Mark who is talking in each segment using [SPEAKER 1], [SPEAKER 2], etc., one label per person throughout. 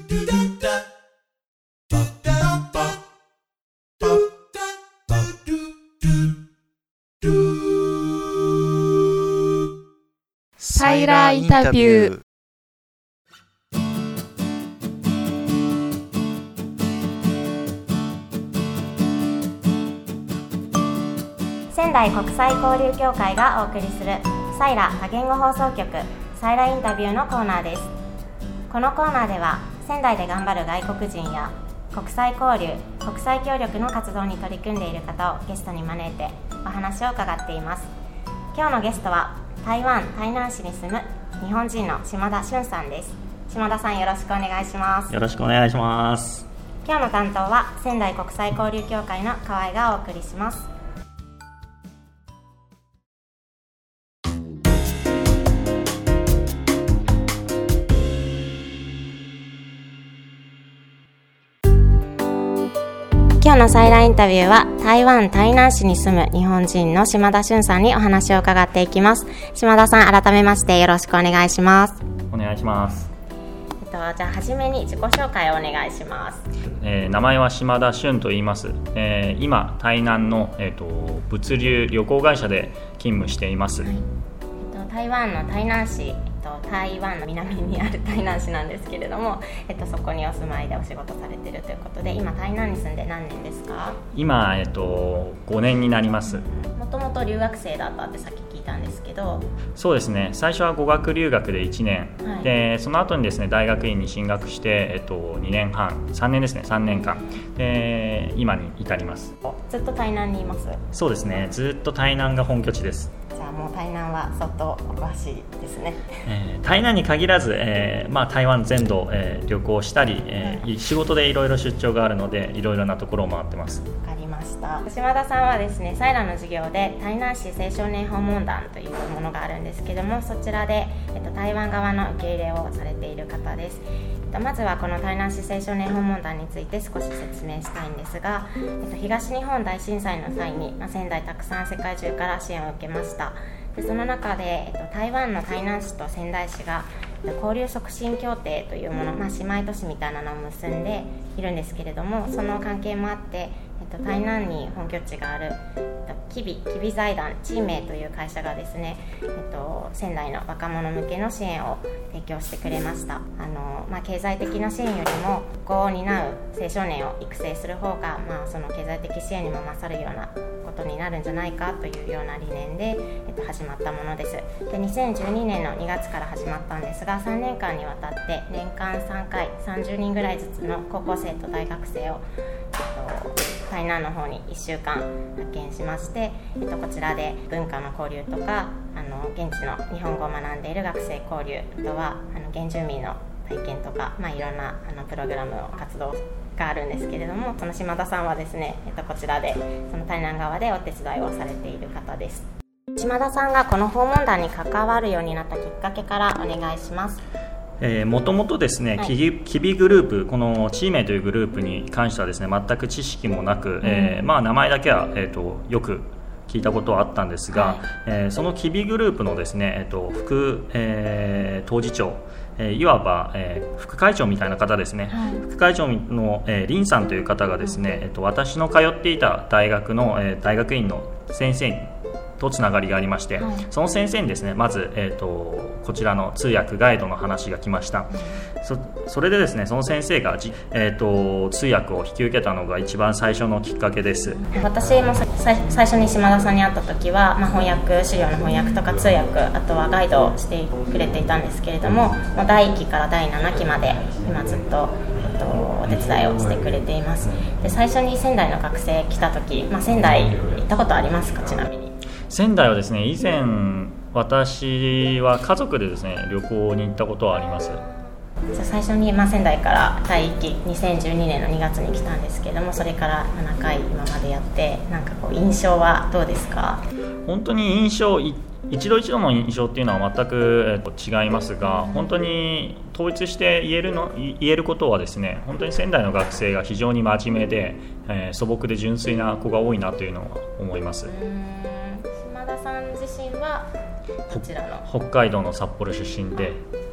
[SPEAKER 1] サイラーインタビュー。
[SPEAKER 2] 仙台国際交流協会がお送りするサイラ多言語放送局サイラインタビューのコーナーです。このコーナーでは仙台で頑張る外国人や国際交流、国際協力の活動に取り組んでいる方をゲストに招いてお話を伺っています。今日のゲストは台湾・台南市に住む日本人の島田俊さんです。島田さん、よろしくお願いします。
[SPEAKER 3] よろしくお願いします。
[SPEAKER 2] 今日の担当は仙台国際交流協会の河合がお送りします。今日のサイラインタビューは台湾・台南市に住む日本人の島田俊さんにお話を伺っていきます。島田さん、改めましてよろしくお願いします。
[SPEAKER 3] お願いします。
[SPEAKER 2] じゃあ初めに自己紹介をお願いします。
[SPEAKER 3] 名前は島田俊と言います。今台南の、物流旅行会社で勤務しています。
[SPEAKER 2] 台湾の台南市、台湾の南にある台南市なんですけれども、そこにお住まいでお仕事されているということで、今台南に住んで何年ですか？
[SPEAKER 3] 今、5年になります。
[SPEAKER 2] もともと留学生だったってさっき聞いたんですけど。
[SPEAKER 3] そうですね、最初は語学留学で1年、はい、でその後にですね大学院に進学して、2年半3年ですね3年間で今に至ります。
[SPEAKER 2] ずっと台南にいます？
[SPEAKER 3] そうですね、ずっと台南が本拠地です。
[SPEAKER 2] じゃあもう台南は相当お詳しいですね。
[SPEAKER 3] 台南に限らず、台湾全土、旅行したり、仕事でいろいろ出張があるのでいろいろなところを回ってます。
[SPEAKER 2] わかりました。島田さんはですね、サイラの授業で台南市青少年訪問団というものがあるんですけども、そちらで、台湾側の受け入れをされている方です。まずはこの台南市青少年訪問団について少し説明したいんですが、東日本大震災の際に、仙台たくさん世界中から支援を受けました。でその中で、台湾の台南市と仙台市が交流促進協定というもの、姉妹都市みたいなのを結んでいるんですけれども、その関係もあって、台南に本拠地があるきび財団チーメイという会社がですね、仙台の若者向けの支援を提供してくれました。経済的な支援よりも復興を担う青少年を育成する方が、その経済的支援にも勝るようなことになるんじゃないかというような理念で、始まったものです。で2012年の2月から始まったんですが、3年間にわたって年間3回30人ぐらいずつの高校生と大学生を台南の方に1週間派遣しまして、こちらで文化の交流とか現地の日本語を学んでいる学生交流、あとは原住民の体験とか、いろんなプログラム活動があるんですけれども、その島田さんはですね、こちらでその台南側でお手伝いをされている方です。島田さんがこの訪問団に関わるようになったきっかけからお願いします。
[SPEAKER 3] もともとですね、きびグループ、このチーメイというグループに関してはですね全く知識もなく、名前だけは、よく聞いたことはあったんですが、そのきびグループのですね、副、当事長、いわば、副会長みたいな方ですね、副会長の、林さんという方がですね、私の通っていた大学の、大学院の先生とつながりがありまして、その先生にですねまず、こちらの通訳ガイドの話が来ました。それでですねその先生が、通訳を引き受けたのが一番最初のきっかけです。
[SPEAKER 2] 私も最初に島田さんに会った時は、資料の翻訳とか通訳、あとはガイドをしてくれていたんですけれども、第1期から第7期まで今ずっと、お手伝いをしてくれています。で最初に仙台の学生来た時、仙台行ったことありますか？ちなみに
[SPEAKER 3] 仙台はですね、以前私は家族でですね旅行に行ったことはあります。
[SPEAKER 2] 最初に、仙台から第1期2012年の2月に来たんですけども、それから7回今までやって、印象はどうですか？
[SPEAKER 3] 本当に一度一度の印象っていうのは全く、違いますが、本当に統一して言えることはですね、本当に仙台の学生が非常に真面目で、素朴で純粋な子が多いなというのは思います。
[SPEAKER 2] 島田さん自身はどちらの？
[SPEAKER 3] 北海道の札幌出身で、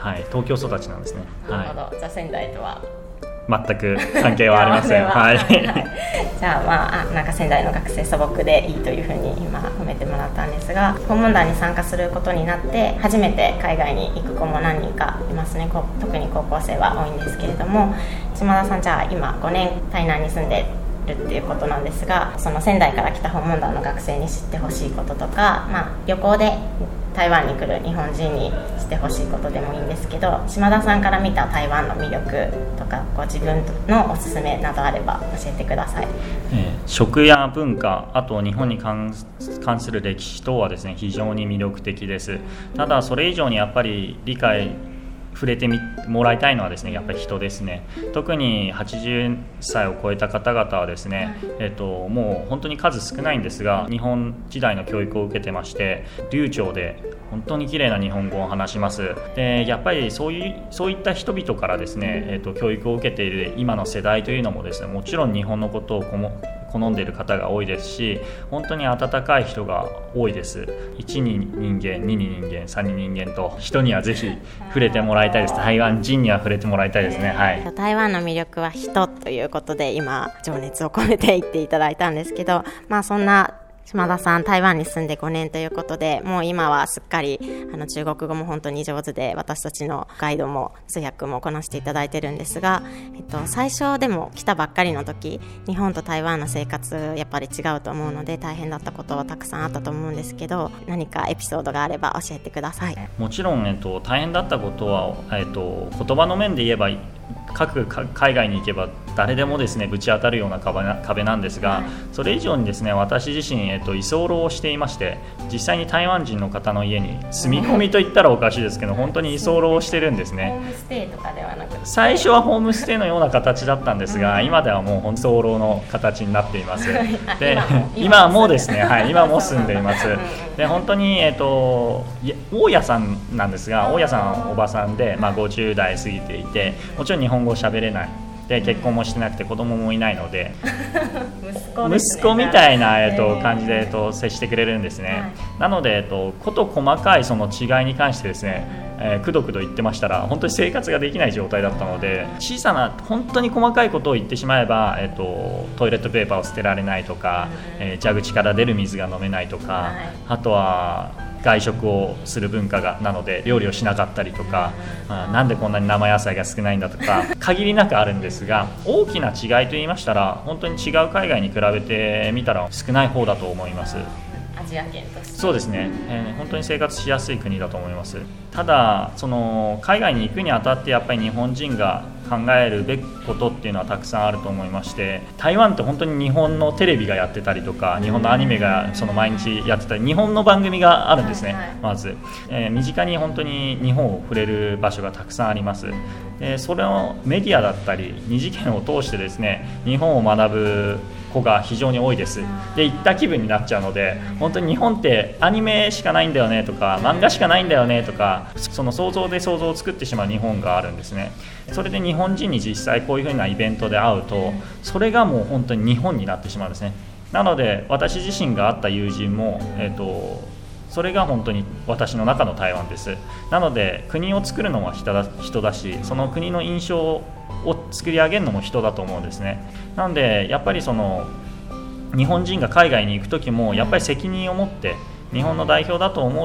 [SPEAKER 3] はい、東京育ちなんですね。
[SPEAKER 2] なるほど、じゃあ仙台とは
[SPEAKER 3] 全く関係はありません。はい、
[SPEAKER 2] じゃあ、なんか仙台の学生素朴でいいというふうに今褒めてもらったんですが、訪問団に参加することになって初めて海外に行く子も何人かいますね。特に高校生は多いんですけれども、島田さん、じゃあ今5年台南に住んでるっていうことなんですが、その仙台から来た訪問団の学生に知ってほしいこととか、旅行で台湾に来る日本人に知ってほしいことでもいいんですけど、島田さんから見た台湾の魅力とか自分のおすすめなどあれば教えてください。
[SPEAKER 3] 食や文化、あと日本に関する歴史等はですね、非常に魅力的です。ただそれ以上にやっぱり触れてもらいたいのはですね、やっぱり人ですね。特に80歳を超えた方々はですね、もう本当に数少ないんですが、日本時代の教育を受けてまして、流暢で本当に綺麗な日本語を話します。でやっぱりそういった人々からですね、教育を受けている今の世代というのもですね、もちろん日本のことを好んでいる方が多いですし、本当に温かい人が多いです。1に人間、2に人間、3に人間と、人にはぜひ触れてもらいたいです。台湾人には触れてもらいたいですね。はい、
[SPEAKER 2] 台湾の魅力は人ということで今情熱を込めて言っていただいたんですけど、そんな島田さん、台湾に住んで5年ということで、もう今はすっかり中国語も本当に上手で、私たちのガイドも通訳もこなしていただいてるんですが、最初でも来たばっかりの時、日本と台湾の生活やっぱり違うと思うので大変だったことはたくさんあったと思うんですけど、何かエピソードがあれば教えてください。
[SPEAKER 3] もちろん、大変だったことは、言葉の面で言えば各海外に行けば誰でもですねぶち当たるような壁なんですが、それ以上にですね、私自身、居候をしていまして、実際に台湾人の方の家に住み込みと言ったらおかしいですけど、本当に居候をしてるんですね。
[SPEAKER 2] ホームステイとかではなくて、
[SPEAKER 3] 最初はホームステイのような形だったんですが、今ではもう居候の形になっています。で今もですね、はい、今も住んでいます。で本当に、大家さんなんですが、大家さんおばさんで、50代過ぎていて、もちろん日本語を喋れないで、結婚もしてなくて子供もいないので息子みたいな、感じで、接してくれるんですね。なので、事細かいその違いに関してですね、くどくど言ってましたら本当に生活ができない状態だったので、小さな本当に細かいことを言ってしまえば、トイレットペーパーを捨てられないとか、蛇口から出る水が飲めないとか、あとは外食をする文化なので料理をしなかったりとか、なんでこんなに生野菜が少ないんだとか限りなくあるんですが、大きな違いと言いましたら本当に違う海外に比べてみたら少ない方だと思います。
[SPEAKER 2] アジア圏として
[SPEAKER 3] そうですね、本当に生活しやすい国だと思います。ただその海外に行くにあたってやっぱり日本人が考えるべきことっていうのはたくさんあると思いまして、台湾って本当に日本のテレビがやってたりとか、日本のアニメがその毎日やってたり、日本の番組があるんですね。まず、身近に本当に日本を触れる場所がたくさんあります。それをメディアだったり二次元を通してですね、日本を学ぶ子が非常に多いです。で行った気分になっちゃうので、本当に日本ってアニメしかないんだよねとか、漫画しかないんだよねとか、その想像で想像を作ってしまう日本があるんですね。それで日本人に実際こういう風なイベントで会うと、それがもう本当に日本になってしまうんですね。なので私自身が会った友人も、それが本当に私の中の台湾です。なので国を作るのは人だし、その国の印象を作り上げるのも人だと思うんですね。なのでやっぱりその日本人が海外に行く時もやっぱり責任を持って、日本の代表だと思って、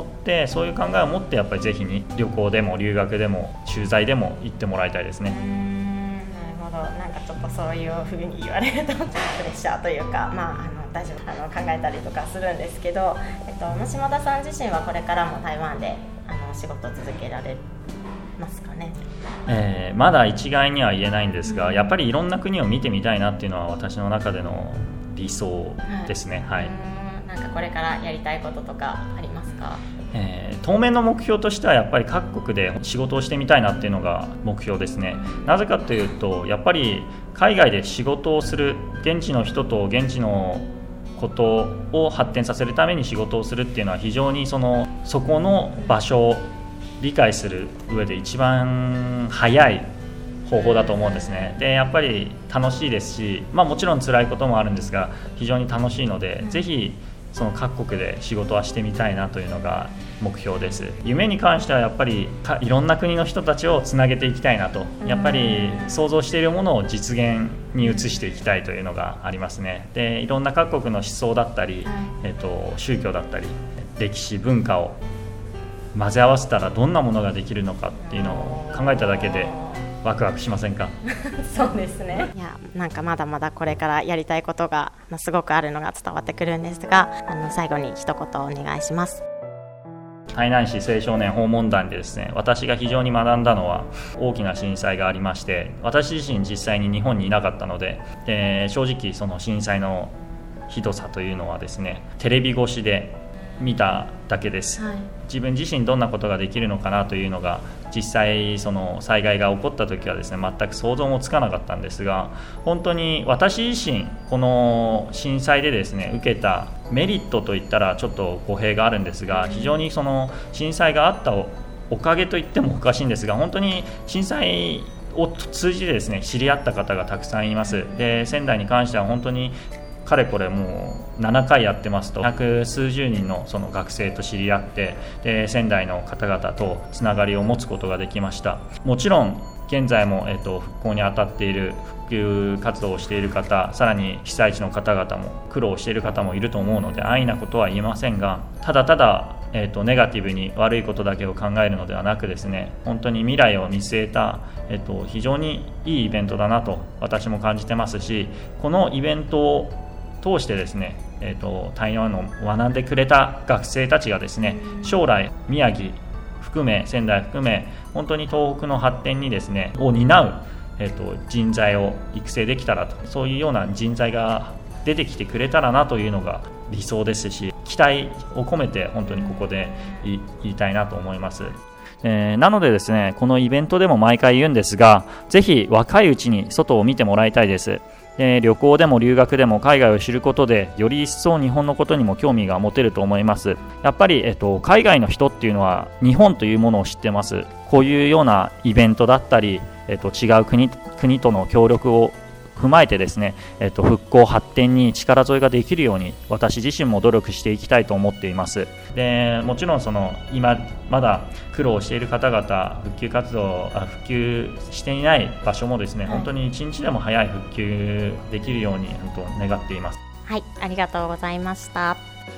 [SPEAKER 3] そういう考えを持ってやっぱりぜひに旅行でも留学でも駐在でも行ってもらいたいですね。
[SPEAKER 2] なるほど。なんかちょっとそういうふうに言われるとプレッシャーというか、大丈夫考えたりとかするんですけど、島田さん自身はこれからも台湾で仕事を続けられますかね。
[SPEAKER 3] まだ一概には言えないんですが、やっぱりいろんな国を見てみたいなっていうのは私の中での理想ですね。はい。
[SPEAKER 2] なんかこれからやりたいこととかありますか？
[SPEAKER 3] 当面の目標としてはやっぱり各国で仕事をしてみたいなっていうのが目標ですね。なぜかというと、やっぱり海外で仕事をする、現地の人と現地のことを発展させるために仕事をするっていうのは非常にそこの場所を理解する上で一番早い方法だと思うんですね。でやっぱり楽しいですし、もちろん辛いこともあるんですが非常に楽しいので、ぜひその各国で仕事はしてみたいなというのが目標です。夢に関してはやっぱりいろんな国の人たちをつなげていきたいなと、やっぱり想像しているものを実現に移していきたいというのがありますね。で、いろんな各国の思想だったり、宗教だったり歴史文化を混ぜ合わせたらどんなものができるのかっていうのを考えただけでワクワクしませんか？
[SPEAKER 2] そうですね。いや、なんかまだまだこれからやりたいことがすごくあるのが伝わってくるんですが、最後に一言お願いします。
[SPEAKER 3] 台南市青少年訪問団でですね、私が非常に学んだのは大きな震災がありまして、私自身実際に日本にいなかったので、正直その震災のひどさというのはですね、テレビ越しで見ただけです、自分自身どんなことができるのかなというのが実際その災害が起こった時はですね、全く想像もつかなかったんですが、本当に私自身この震災でですね受けたメリットといったらちょっと語弊があるんですが、非常にその震災があったおかげといってもおかしいんですが、本当に震災を通じてですね知り合った方がたくさんいます。で、仙台に関しては本当にかれこれもう7回やってますと、百数十人のその学生と知り合って、で仙台の方々とつながりを持つことができました。もちろん現在も、復興に当たっている復旧活動をしている方、さらに被災地の方々も苦労している方もいると思うので安易なことは言えませんが、ただただ、ネガティブに悪いことだけを考えるのではなくですね、本当に未来を見据えた、非常にいいイベントだなと私も感じてますし、このイベントを通してですね、台湾の学んでくれた学生たちがですね、将来宮城含め仙台含め本当に東北の発展にですねを担う、人材を育成できたらと、そういうような人材が出てきてくれたらなというのが理想ですし、期待を込めて本当にここで言いたいなと思います。なのでですね、このイベントでも毎回言うんですが、ぜひ若いうちに外を見てもらいたいです。旅行でも留学でも海外を知ることでより一層日本のことにも興味が持てると思います。やっぱり、海外の人っていうのは日本というものを知ってます。こういうようなイベントだったり、違う国との協力を踏まえてですね、復興発展に力添えができるように私自身も努力していきたいと思っています。で、もちろんその今まだ苦労している方々、復旧していない場所もですね、本当に一日でも早い復旧できるように願っています。
[SPEAKER 2] はい、ありがとうございました。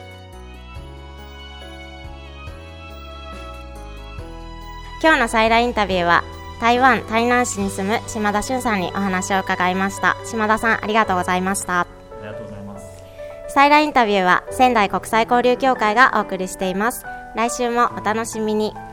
[SPEAKER 2] 今日のサイラインタビューは台南市に住む島田俊さんにお話を伺いました。島田さん、ありがとうございました。
[SPEAKER 3] ありがとうございます。
[SPEAKER 2] サイラインタビューは仙台国際交流協会がお送りしています。来週もお楽しみに。